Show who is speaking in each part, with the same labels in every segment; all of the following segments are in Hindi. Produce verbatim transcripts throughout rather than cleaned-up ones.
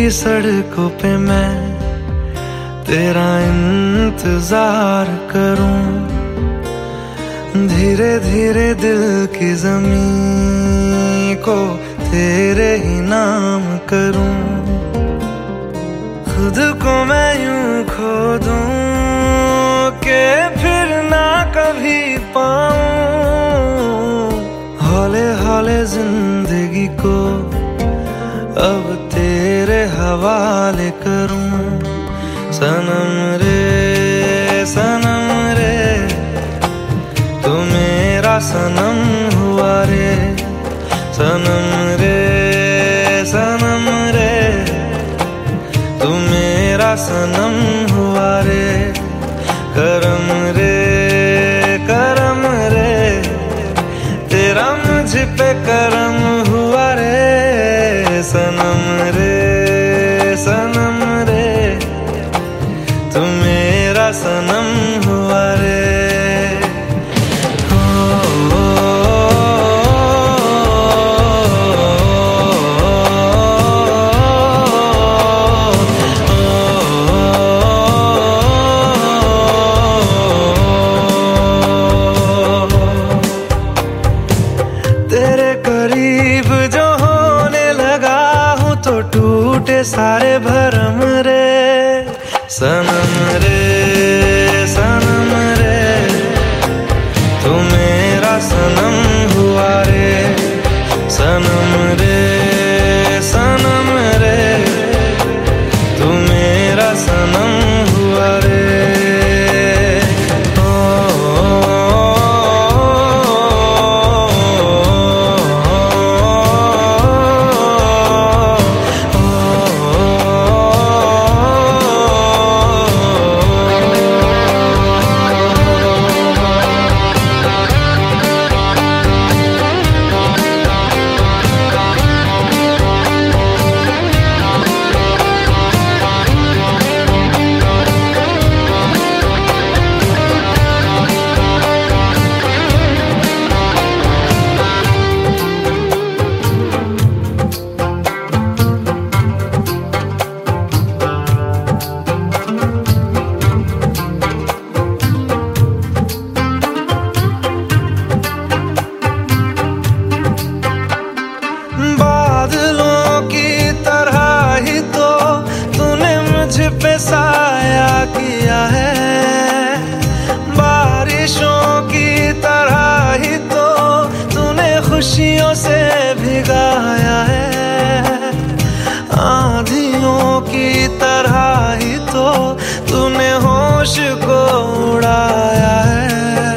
Speaker 1: तेरी सड़कों पे मैं तेरा इंतजार करूं, धीरे धीरे दिल की ज़मीं को तेरे ही नाम करूं। खुद को मैं यूं खो दूं कि फिर ना कभी पाऊं, हौले हौले जिंदगी को अब तेरे हवाले करूं। सनम रे सनम रे तू मेरा सनम हुआ रे, सनम रे सनम रे तू मेरा सनम हुआ रे। करम रे करम रे तेरा मुझ पे करम हुआ रे, सनम रे सनम रे तू मेरा सनम हुआ रे। तेरे करीब जो होने लगा हूँ तो टूटे सारे भरम रे, सनम रे सनम रे तू मेरा सनम हुआ रे, सनम रे सनम रे तू मेरा सनम हुआ रे। पे साया किया है बारिशों की तरह ही तो तूने खुशियों से भिगाया है, आंधियों की तरह ही तो तूने होश को उड़ाया है।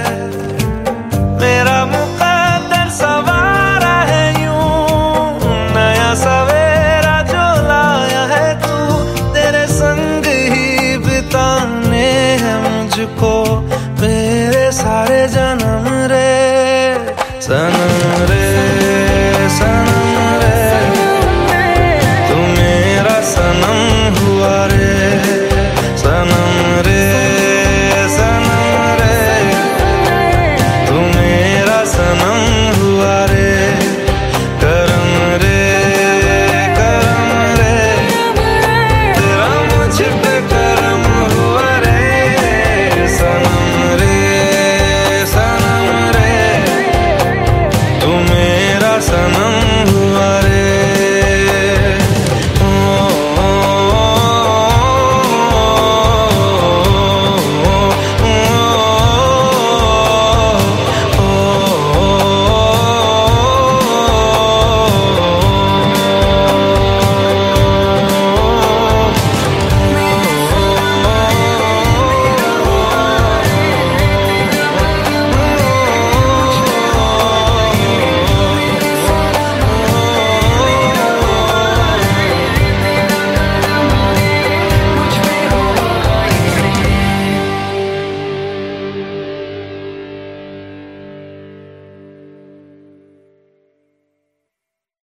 Speaker 1: मेरा मुकद्दर सवारा है यूं नया सवेरा जो लाया है तू, तेरे संग ही बिताने हैं मुझको मेरे सारे जन्म रे, सनम